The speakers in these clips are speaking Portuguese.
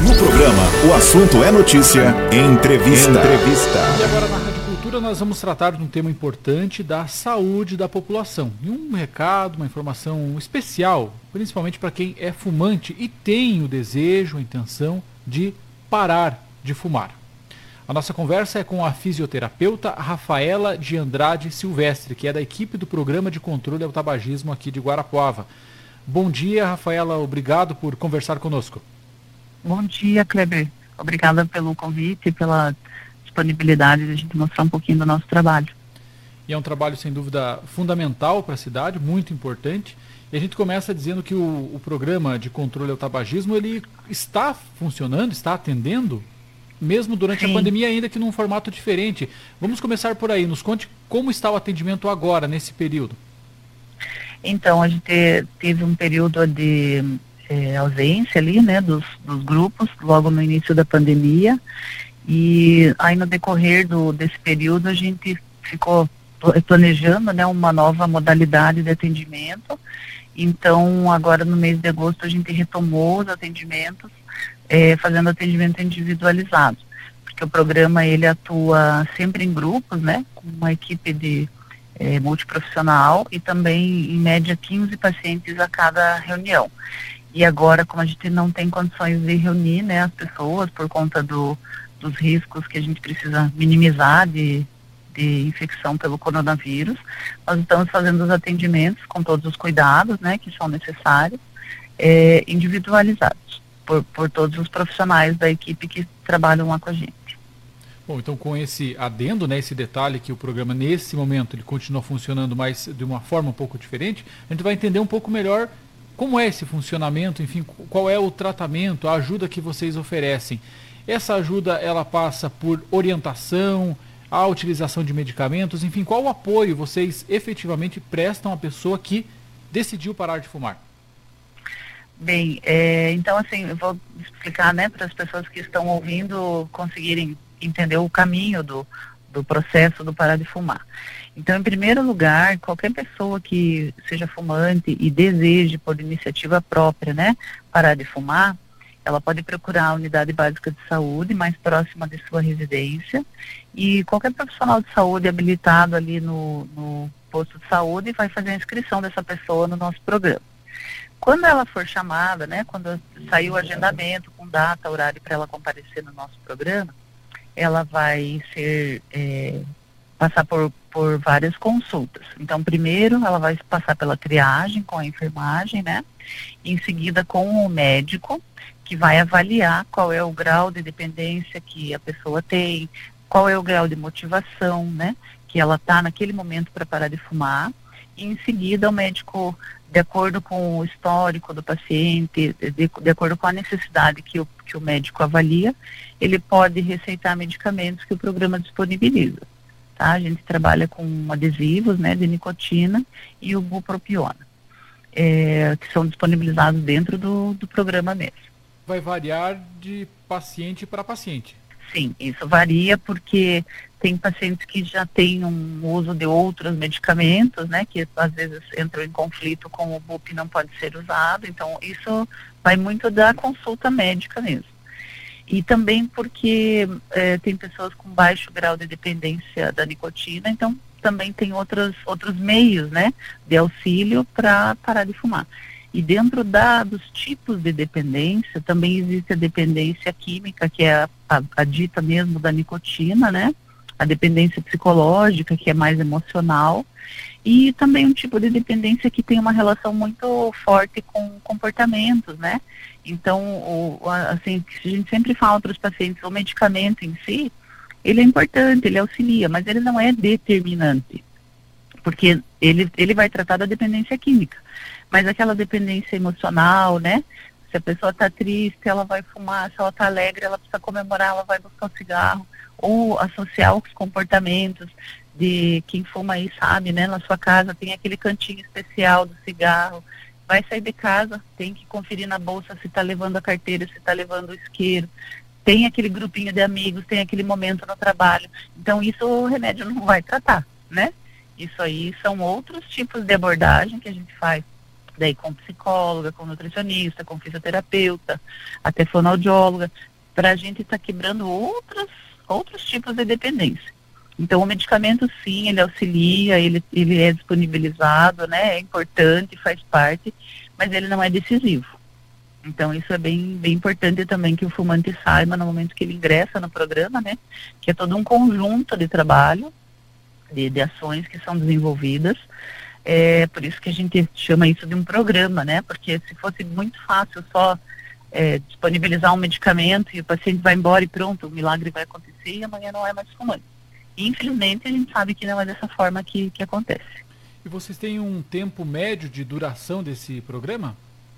No programa O Assunto é Notícia, entrevista. E agora na Rádio Cultura nós vamos tratar de um tema importante da saúde da população. E um recado, uma informação especial, principalmente para quem é fumante e tem o desejo, a intenção de parar de fumar. A nossa conversa é com a fisioterapeuta Rafaela de Andrade Silvestre, que é da equipe do Programa de Controle ao Tabagismo aqui de Guarapuava. Bom dia, Rafaela, obrigado por conversar conosco. Bom dia, Kleber. Obrigada pelo convite e pela disponibilidade de a gente mostrar um pouquinho do nosso trabalho. E é um trabalho, sem dúvida, fundamental para a cidade, muito importante. E a gente começa dizendo que o Programa de Controle ao Tabagismo, ele está funcionando, está atendendo, mesmo durante a pandemia, ainda que num formato diferente. Vamos começar por aí. Nos conte como está o atendimento agora, nesse período. Então, a gente teve um período de ausência ali, né, dos grupos, logo no início da pandemia. E aí, no decorrer desse período, a gente ficou planejando, né, uma nova modalidade de atendimento. Então, agora no mês de agosto, a gente retomou os atendimentos, fazendo atendimento individualizado, porque o programa ele atua sempre em grupos, né, com uma equipe de multiprofissional e também em média 15 pacientes a cada reunião. E agora, como a gente não tem condições de reunir, né, as pessoas por conta dos riscos que a gente precisa minimizar de infecção pelo coronavírus, nós estamos fazendo os atendimentos com todos os cuidados, né, que são necessários, individualizados por todos os profissionais da equipe que trabalham lá com a gente. Bom, então com esse adendo, né, esse detalhe que o programa nesse momento ele continua funcionando, mas de uma forma um pouco diferente, a gente vai entender um pouco melhor como é esse funcionamento, enfim, qual é o tratamento, a ajuda que vocês oferecem. Essa ajuda, ela passa por orientação, a utilização de medicamentos, enfim, qual o apoio vocês efetivamente prestam à pessoa que decidiu parar de fumar? Bem, então assim, eu vou explicar, né, para as pessoas que estão ouvindo conseguirem entender o caminho do processo do parar de fumar. Então, em primeiro lugar, qualquer pessoa que seja fumante e deseje, por iniciativa própria, né, parar de fumar, ela pode procurar a unidade básica de saúde mais próxima de sua residência e qualquer profissional de saúde habilitado ali no posto de saúde vai fazer a inscrição dessa pessoa no nosso programa. Quando ela for chamada, né, quando sair o agendamento com data, horário para ela comparecer no nosso programa, ela vai passar por várias consultas. Então, primeiro, ela vai passar pela triagem com a enfermagem, né? Em seguida, com o médico, que vai avaliar qual é o grau de dependência que a pessoa tem, qual é o grau de motivação, né? Que ela está naquele momento para parar de fumar. E, em seguida, o médico, de acordo com o histórico do paciente, de acordo com a necessidade que o médico avalia, ele pode receitar medicamentos que o programa disponibiliza. Tá? A gente trabalha com adesivos, né, de nicotina e o bupropiona, que são disponibilizados dentro do programa mesmo. Vai variar de paciente para paciente? Sim, isso varia porque tem pacientes que já têm um uso de outros medicamentos, né, que às vezes entram em conflito com o BUP e não pode ser usado, então isso vai muito da consulta médica mesmo. E também porque tem pessoas com baixo grau de dependência da nicotina, então também tem outros meios, né, de auxílio para parar de fumar. E dentro dos tipos de dependência, também existe a dependência química, que é a dita mesmo da nicotina, né? A dependência psicológica, que é mais emocional, e também um tipo de dependência que tem uma relação muito forte com comportamentos, né? Então, assim, a gente sempre fala para os pacientes, o medicamento em si, ele é importante, ele auxilia, mas ele não é determinante, porque ele vai tratar da dependência química, mas aquela dependência emocional, né? Se a pessoa está triste, ela vai fumar, se ela está alegre, ela precisa comemorar, ela vai buscar o cigarro, ou associar os comportamentos de quem fuma aí, sabe, né? Na sua casa tem aquele cantinho especial do cigarro, vai sair de casa, tem que conferir na bolsa se está levando a carteira, se está levando o isqueiro, tem aquele grupinho de amigos, tem aquele momento no trabalho. Então isso o remédio não vai tratar, né? Isso aí são outros tipos de abordagem que a gente faz daí com psicóloga, com nutricionista, com fisioterapeuta, até fonoaudióloga, para a gente estar quebrando outros tipos de dependência. Então, o medicamento, sim, ele auxilia, ele é disponibilizado, né, é importante, faz parte, mas ele não é decisivo. Então, isso é bem importante também que o fumante saiba no momento que ele ingressa no programa, né, que é todo um conjunto de trabalho, de ações que são desenvolvidas. É por isso que a gente chama isso de um programa, né, porque se fosse muito fácil só disponibilizar um medicamento e o paciente vai embora e pronto, o milagre vai acontecer e amanhã não é mais fumante. Infelizmente, a gente sabe que não é dessa forma que acontece. E vocês têm um tempo médio de duração desse programa?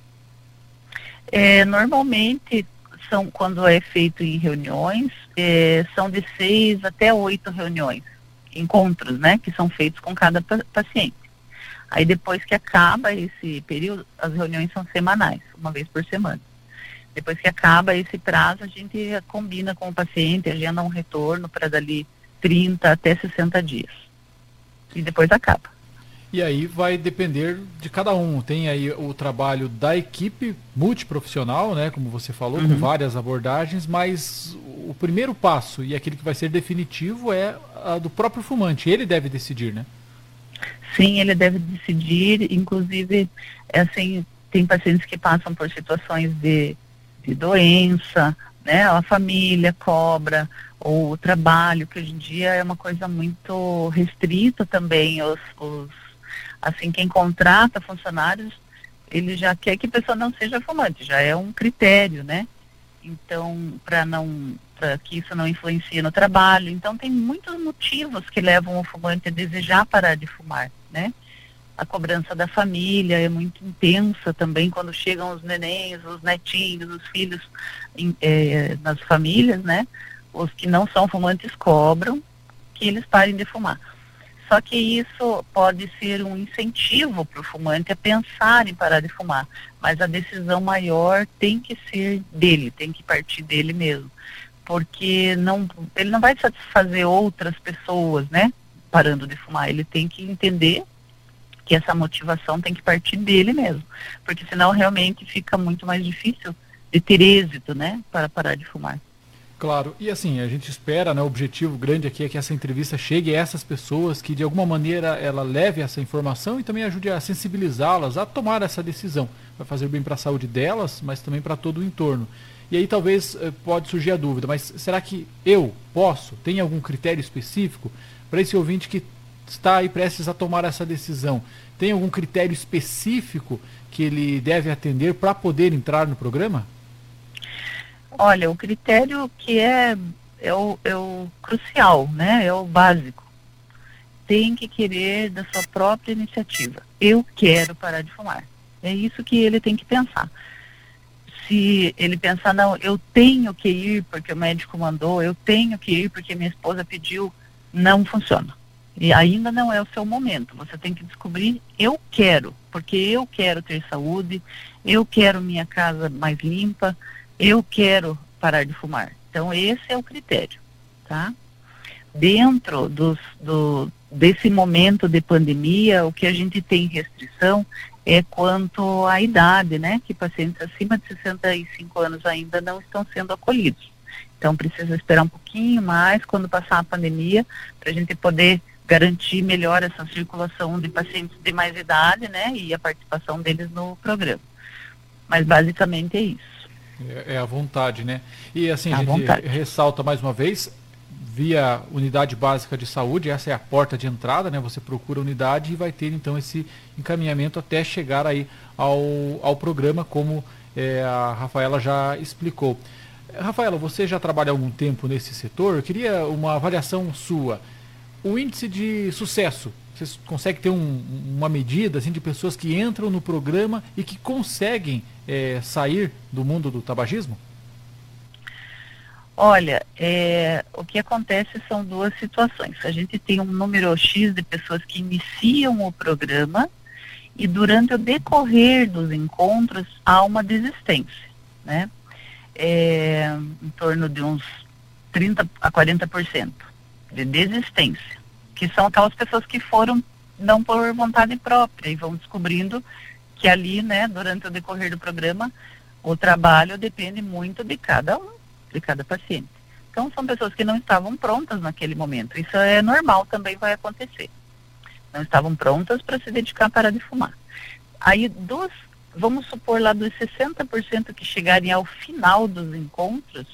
Normalmente, quando é feito em reuniões, são de 6 até 8 reuniões, encontros, né, que são feitos com cada paciente. Aí depois que acaba esse período, as reuniões são semanais, uma vez por semana. Depois que acaba esse prazo, a gente combina com o paciente, agenda um retorno para dali 30 até 60 dias. E depois acaba. E aí vai depender de cada um. Tem aí o trabalho da equipe multiprofissional, né, como você falou, com várias abordagens, mas o primeiro passo e aquele que vai ser definitivo é a do próprio fumante. Ele deve decidir, né? Sim, ele deve decidir. Inclusive, assim, tem pacientes que passam por situações de doença, né? A família cobra, ou o trabalho, que hoje em dia é uma coisa muito restrita também. Assim, quem contrata funcionários, ele já quer que a pessoa não seja fumante, já é um critério, né? Então, para que isso não influencie no trabalho. Então, tem muitos motivos que levam o fumante a desejar parar de fumar, né? A cobrança da família é muito intensa também quando chegam os nenéns, os netinhos, os filhos nas famílias, né? Os que não são fumantes cobram que eles parem de fumar. Só que isso pode ser um incentivo para o fumante a pensar em parar de fumar, mas a decisão maior tem que ser dele, tem que partir dele mesmo, porque ele não vai satisfazer outras pessoas, né, parando de fumar. Ele tem que entender que essa motivação tem que partir dele mesmo, porque senão realmente fica muito mais difícil de ter êxito, né, para parar de fumar. Claro, e assim, a gente espera, né, o objetivo grande aqui é que essa entrevista chegue a essas pessoas, que de alguma maneira ela leve essa informação e também ajude a sensibilizá-las a tomar essa decisão. Vai fazer bem para a saúde delas, mas também para todo o entorno. E aí talvez pode surgir a dúvida, mas será que eu posso? Tem algum critério específico para esse ouvinte que está aí prestes a tomar essa decisão? Tem algum critério específico que ele deve atender para poder entrar no programa? Olha, o critério que é o crucial, né? É o básico. Tem que querer da sua própria iniciativa. Eu quero parar de fumar. É isso que ele tem que pensar. Se ele pensar, não, eu tenho que ir porque o médico mandou, eu tenho que ir porque minha esposa pediu, não funciona. E ainda não é o seu momento. Você tem que descobrir, eu quero, porque eu quero ter saúde, eu quero minha casa mais limpa, eu quero parar de fumar. Então, esse é o critério, tá? Dentro desse momento de pandemia, o que a gente tem restrição é quanto à idade, né? Que pacientes acima de 65 anos ainda não estão sendo acolhidos. Então, precisa esperar um pouquinho mais quando passar a pandemia, para a gente poder garantir melhor essa circulação de pacientes de mais idade, né? E a participação deles no programa. Mas, basicamente, é isso. É a vontade, né? E assim, a gente vontade. Ressalta mais uma vez, via unidade básica de saúde, essa é a porta de entrada, né? Você procura a unidade e vai ter então esse encaminhamento até chegar aí ao programa, como a Rafaela já explicou. Rafaela, você já trabalha há algum tempo nesse setor? Eu queria uma avaliação sua. O índice de sucesso, você consegue ter uma medida assim, de pessoas que entram no programa e que conseguem sair do mundo do tabagismo? Olha, o que acontece são duas situações. A gente tem um número X de pessoas que iniciam o programa e durante o decorrer dos encontros há uma desistência, né? Em torno de uns 30% a 40% de desistência, que são aquelas pessoas que foram não por vontade própria e vão descobrindo que ali, né, durante o decorrer do programa, o trabalho depende muito de cada um, de cada paciente. Então, são pessoas que não estavam prontas naquele momento. Isso é normal, também vai acontecer. Não estavam prontas para se dedicar a parar de fumar. Aí, vamos supor lá dos 60% que chegarem ao final dos encontros,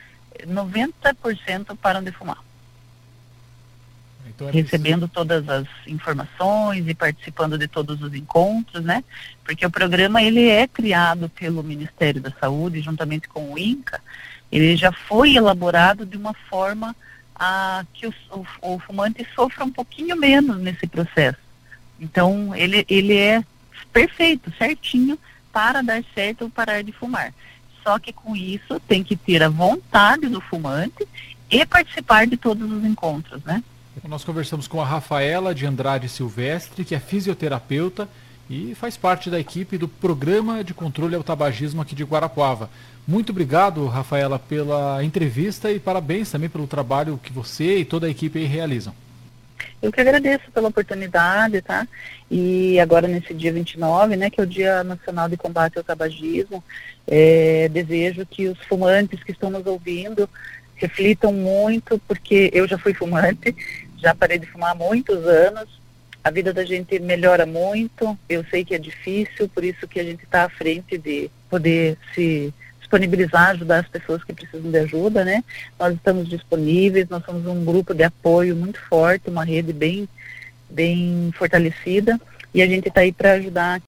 90% param de fumar. Então, recebendo todas as informações e participando de todos os encontros, né? Porque o programa, ele é criado pelo Ministério da Saúde, juntamente com o INCA. Ele já foi elaborado de uma forma a que o fumante sofra um pouquinho menos nesse processo. Então, ele é perfeito, certinho, para dar certo ou parar de fumar. Só que com isso tem que ter a vontade do fumante e participar de todos os encontros, né? Nós conversamos com a Rafaela de Andrade Silvestre, que é fisioterapeuta e faz parte da equipe do Programa de Controle ao Tabagismo aqui de Guarapuava. Muito obrigado, Rafaela, pela entrevista e parabéns também pelo trabalho que você e toda a equipe aí realizam. Eu que agradeço pela oportunidade, tá? E agora nesse dia 29, né, que é o Dia Nacional de Combate ao Tabagismo, desejo que os fumantes que estão nos ouvindo reflitam muito, porque eu já fui fumante, já parei de fumar há muitos anos, a vida da gente melhora muito, eu sei que é difícil, por isso que a gente está à frente de poder se disponibilizar, ajudar as pessoas que precisam de ajuda, né? Nós estamos disponíveis, nós somos um grupo de apoio muito forte, uma rede bem fortalecida, e a gente está aí para ajudar